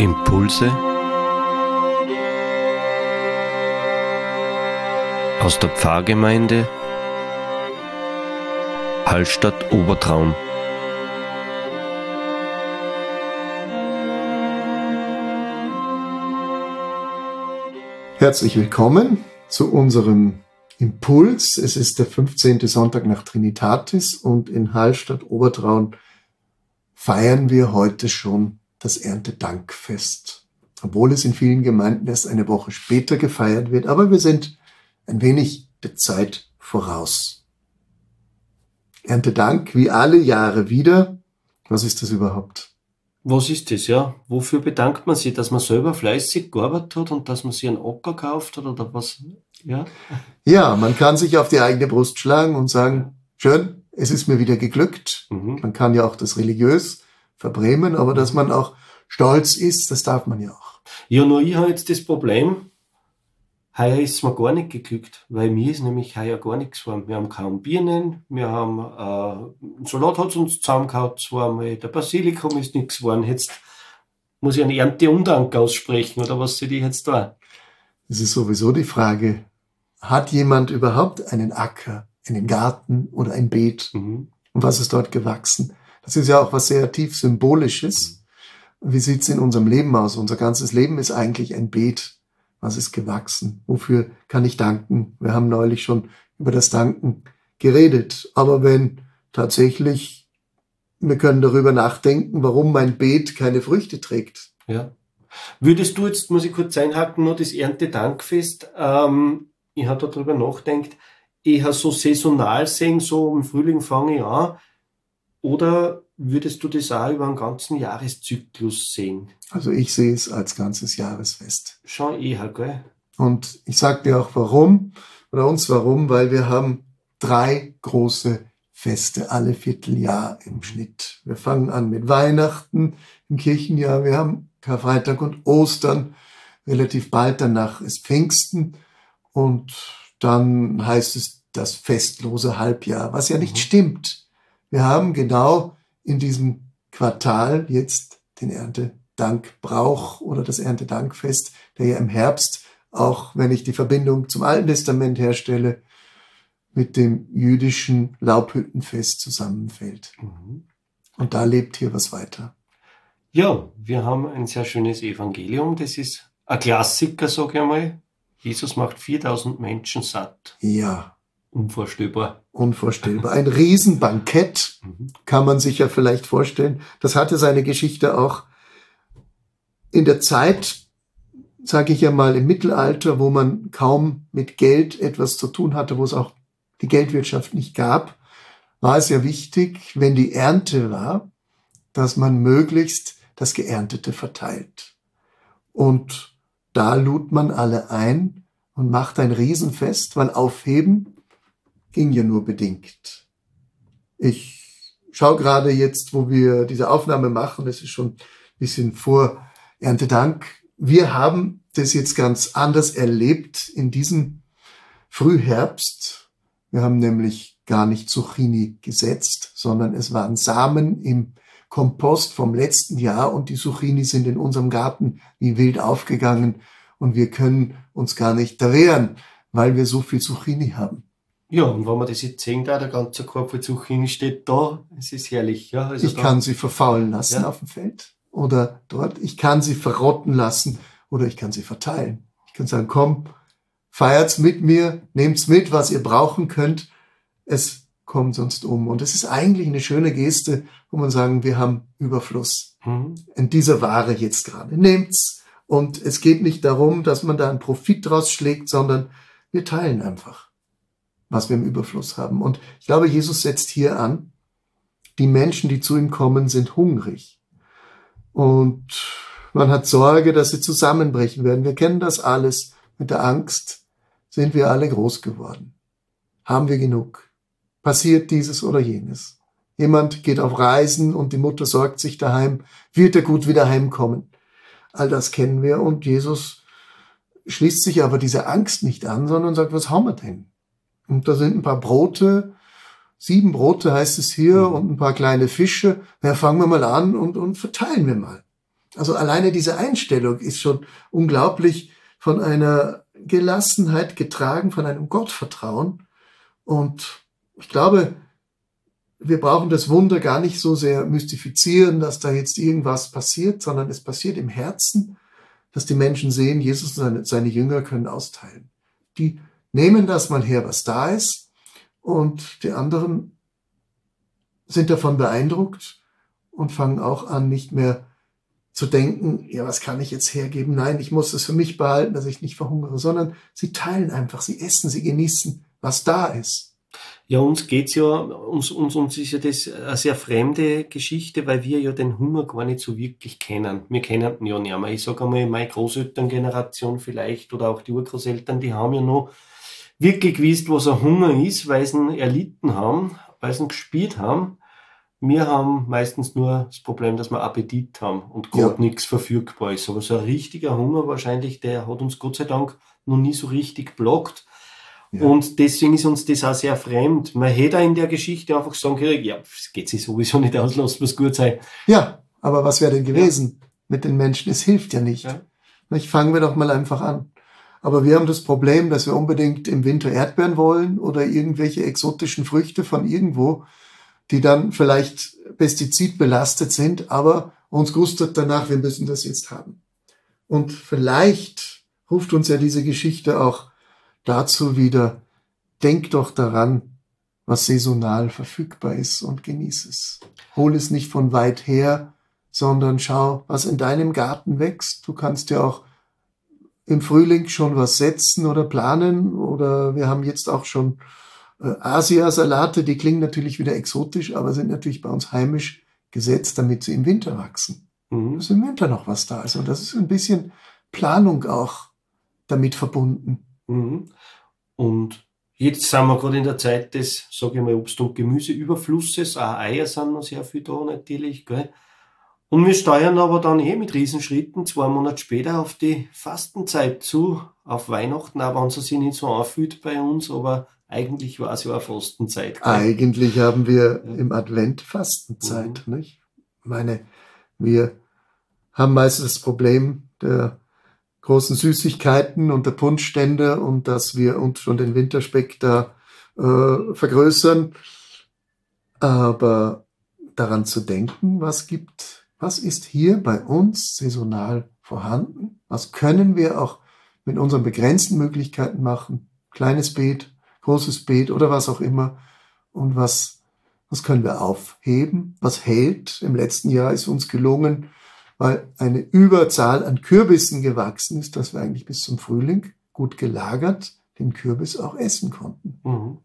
Impulse aus der Pfarrgemeinde Hallstatt Obertraun. Herzlich willkommen zu unserem Impuls. Es ist der 15. Sonntag nach Trinitatis und in Hallstatt Obertraun feiern wir heute schon das Erntedankfest. Obwohl es in vielen Gemeinden erst eine Woche später gefeiert wird, aber wir sind ein wenig der Zeit voraus. Erntedank wie alle Jahre wieder. Was ist das überhaupt? Was ist das, ja? Wofür bedankt man sich? Dass man selber fleißig gearbeitet hat und dass man sich einen Acker gekauft hat oder was? Ja? Ja, man kann sich auf die eigene Brust schlagen und sagen, schön, es ist mir wieder geglückt. Man kann ja auch das religiös verbrämen, aber dass man auch stolz ist, das darf man ja auch. Ja, nur ich habe jetzt das Problem, heuer ist es mir gar nicht geglückt, weil mir ist nämlich heuer gar nichts geworden. Wir haben kaum Birnen, wir haben Salat hat es uns zusammengehauen, zweimal, der Basilikum ist nichts geworden. Jetzt muss ich einen Ernteundank aussprechen, oder was soll ich jetzt da? Das ist sowieso die Frage, hat jemand überhaupt einen Acker, einen Garten oder ein Beet? Und was ist dort gewachsen? Das ist ja auch was sehr tief Symbolisches. Wie sieht es in unserem Leben aus? Unser ganzes Leben ist eigentlich ein Beet. Was ist gewachsen? Wofür kann ich danken? Wir haben neulich schon über das Danken geredet. Aber wenn tatsächlich, wir können darüber nachdenken, warum mein Beet keine Früchte trägt. Ja. Würdest du jetzt, muss ich kurz einhaken, nur das Erntedankfest, ich habe darüber nachgedacht, eher so saisonal sehen, so im Frühling fange ich an, oder würdest du das auch über einen ganzen Jahreszyklus sehen? Also ich sehe es als ganzes Jahresfest. Schon eher, gell? Und ich sage dir auch warum, weil wir haben 3 große Feste alle Vierteljahr im Schnitt. Wir fangen an mit Weihnachten im Kirchenjahr, wir haben Karfreitag und Ostern, relativ bald danach ist Pfingsten und dann heißt es das festlose Halbjahr, was ja nicht stimmt. Wir haben genau in diesem Quartal jetzt den Erntedankbrauch oder das Erntedankfest, der ja im Herbst, auch wenn ich die Verbindung zum Alten Testament herstelle, mit dem jüdischen Laubhüttenfest zusammenfällt. Und da lebt hier was weiter. Ja, wir haben ein sehr schönes Evangelium. Das ist ein Klassiker, sage ich einmal. Jesus macht 4000 Menschen satt. Ja. Unvorstellbar. Unvorstellbar. Ein Riesenbankett, kann man sich ja vielleicht vorstellen. Das hatte seine Geschichte auch in der Zeit, sage ich ja mal, im Mittelalter, wo man kaum mit Geld etwas zu tun hatte, wo es auch die Geldwirtschaft nicht gab, war es ja wichtig, wenn die Ernte war, dass man möglichst das Geerntete verteilt. Und da lud man alle ein und macht ein Riesenfest, weil aufheben ging ja nur bedingt. Ich schaue gerade jetzt, wo wir diese Aufnahme machen, es ist schon ein bisschen vor Erntedank. Wir haben das jetzt ganz anders erlebt in diesem Frühherbst. Wir haben nämlich gar nicht Zucchini gesetzt, sondern es waren Samen im Kompost vom letzten Jahr und die Zucchini sind in unserem Garten wie wild aufgegangen und wir können uns gar nicht da wehren, weil wir so viel Zucchini haben. Ja, und wenn man das jetzt sehen, der ganze Korb voll Zucchini steht da, es ist herrlich. Ja, also ich kann sie verfaulen lassen auf dem Feld oder dort. Ich kann sie verrotten lassen oder ich kann sie verteilen. Ich kann sagen, komm, feiert's mit mir, nehmt's mit, was ihr brauchen könnt. Es kommt sonst um. Und es ist eigentlich eine schöne Geste, wo man sagen, wir haben Überfluss in dieser Ware jetzt gerade. Nehmt's. Und es geht nicht darum, dass man da einen Profit draus schlägt, sondern wir teilen einfach, was wir im Überfluss haben. Und ich glaube, Jesus setzt hier an, die Menschen, die zu ihm kommen, sind hungrig. Und man hat Sorge, dass sie zusammenbrechen werden. Wir kennen das alles. Mit der Angst sind wir alle groß geworden. Haben wir genug? Passiert dieses oder jenes? Jemand geht auf Reisen und die Mutter sorgt sich daheim. Wird er gut wieder heimkommen? All das kennen wir. Und Jesus schließt sich aber diese Angst nicht an, sondern sagt, was haben wir denn? Und da sind ein paar Brote, 7 Brote heißt es hier, und ein paar kleine Fische. Ja, fangen wir mal an und verteilen wir mal. Also alleine diese Einstellung ist schon unglaublich, von einer Gelassenheit getragen, von einem Gottvertrauen. Und ich glaube, wir brauchen das Wunder gar nicht so sehr mystifizieren, dass da jetzt irgendwas passiert, sondern es passiert im Herzen, dass die Menschen sehen, Jesus und seine Jünger können austeilen. Die nehmen das mal her, was da ist, und die anderen sind davon beeindruckt und fangen auch an, nicht mehr zu denken, ja, was kann ich jetzt hergeben? Nein, ich muss es für mich behalten, dass ich nicht verhungere, sondern sie teilen einfach, sie essen, sie genießen, was da ist. Ja, uns ist ja das eine sehr fremde Geschichte, weil wir ja den Hunger gar nicht so wirklich kennen. Wir kennen ihn ja nicht mehr. Ich sage einmal, meine Großelterngeneration vielleicht oder auch die Urgroßeltern, die haben ja noch wirklich gewusst, was ein Hunger ist, weil sie ihn erlitten haben, weil sie ihn gespielt haben. Wir haben meistens nur das Problem, dass wir Appetit haben und gerade nichts verfügbar ist. Aber so ein richtiger Hunger wahrscheinlich, der hat uns Gott sei Dank noch nie so richtig blockt. Ja. Und deswegen ist uns das auch sehr fremd. Man hätte in der Geschichte einfach sagen können, ja, es geht sich sowieso nicht aus, lasst was gut sein. Ja, aber was wäre denn gewesen mit den Menschen? Es hilft ja nicht. Ja. Fangen wir doch mal einfach an. Aber wir haben das Problem, dass wir unbedingt im Winter Erdbeeren wollen oder irgendwelche exotischen Früchte von irgendwo, die dann vielleicht pestizidbelastet sind, aber uns gustet danach, wir müssen das jetzt haben. Und vielleicht ruft uns ja diese Geschichte auch dazu wieder, denk doch daran, was saisonal verfügbar ist und genieß es. Hol es nicht von weit her, sondern schau, was in deinem Garten wächst. Du kannst ja auch im Frühling schon was setzen oder planen, oder wir haben jetzt auch schon Asiasalate, die klingen natürlich wieder exotisch, aber sind natürlich bei uns heimisch gesetzt, damit sie im Winter wachsen. Dass im Winter noch was da ist. Und das ist ein bisschen Planung auch damit verbunden. Und jetzt sind wir gerade in der Zeit des, sage ich mal, Obst- und Gemüseüberflusses. Auch Eier sind noch sehr viel da natürlich, gell? Und wir steuern aber dann mit Riesenschritten 2 Monate später auf die Fastenzeit zu, auf Weihnachten, auch wenn es sich nicht so anfühlt bei uns, aber eigentlich war es ja eine Fastenzeit. Gell? Eigentlich haben wir im Advent Fastenzeit, nicht? Ich meine, wir haben meistens das Problem der großen Süßigkeiten und der Punschstände und dass wir uns schon den Winterspeck da vergrößern. Aber daran zu denken, was ist hier bei uns saisonal vorhanden? Was können wir auch mit unseren begrenzten Möglichkeiten machen? Kleines Beet, großes Beet oder was auch immer. Und was können wir aufheben? Was hält? Im letzten Jahr ist uns gelungen, weil eine Überzahl an Kürbissen gewachsen ist, dass wir eigentlich bis zum Frühling gut gelagert den Kürbis auch essen konnten.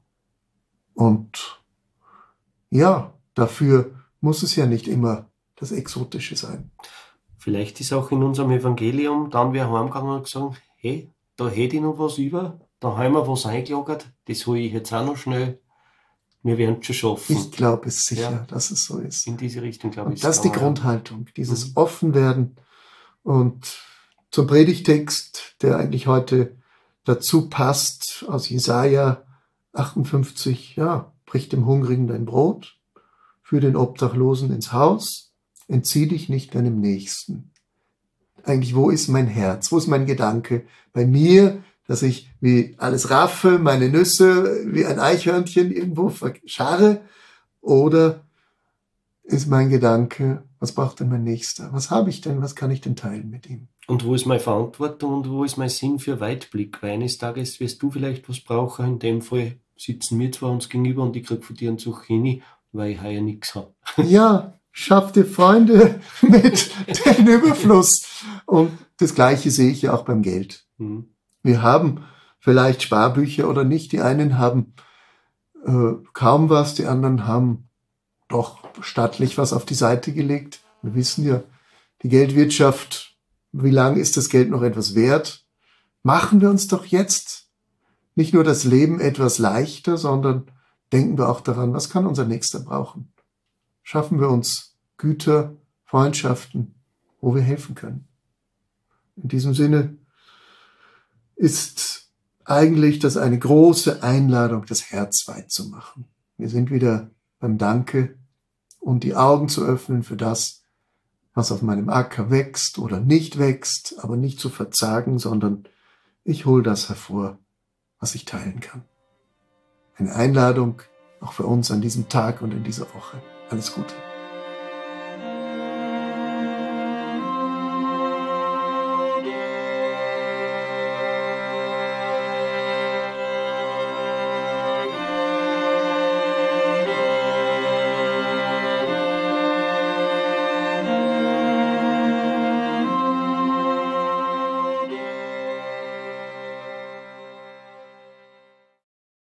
Und ja, dafür muss es ja nicht immer das Exotische sein. Vielleicht ist auch in unserem Evangelium dann wer heimgegangen und gesagt, hey, da hätte ich noch was über, da haben wir was eingelagert, das hole ich jetzt auch noch schnell. Wir werden es schon schaffen. Ich glaube es sicher, dass es so ist. In diese Richtung, glaube ich. Und das ist die Grundhaltung, dieses Offenwerden. Und zum Predigtext, der eigentlich heute dazu passt, aus Jesaja 58, ja, brich dem Hungrigen dein Brot, führ den Obdachlosen ins Haus, entzieh dich nicht deinem Nächsten. Eigentlich, wo ist mein Herz? Wo ist mein Gedanke? Bei mir, dass ich wie alles raffe, meine Nüsse wie ein Eichhörnchen irgendwo verscharre? Oder ist mein Gedanke, was braucht denn mein Nächster? Was habe ich denn? Was kann ich denn teilen mit ihm? Und wo ist meine Verantwortung und wo ist mein Sinn für Weitblick? Weil eines Tages wirst du vielleicht was brauchen. In dem Fall sitzen wir zwar uns gegenüber und ich kriege von dir einen Zucchini, weil ich heuer nichts habe. Ja, schaff dir Freunde mit dem Überfluss. Und das Gleiche sehe ich ja auch beim Geld. Wir haben vielleicht Sparbücher oder nicht. Die einen haben kaum was, die anderen haben doch stattlich was auf die Seite gelegt. Wir wissen ja, die Geldwirtschaft, wie lange ist das Geld noch etwas wert? Machen wir uns doch jetzt nicht nur das Leben etwas leichter, sondern denken wir auch daran, was kann unser Nächster brauchen? Schaffen wir uns Güter, Freundschaften, wo wir helfen können. In diesem Sinne ist eigentlich das eine große Einladung, das Herz weit zu machen. Wir sind wieder beim Danke und die Augen zu öffnen für das, was auf meinem Acker wächst oder nicht wächst, aber nicht zu verzagen, sondern ich hole das hervor, was ich teilen kann. Eine Einladung auch für uns an diesem Tag und in dieser Woche. Alles Gute.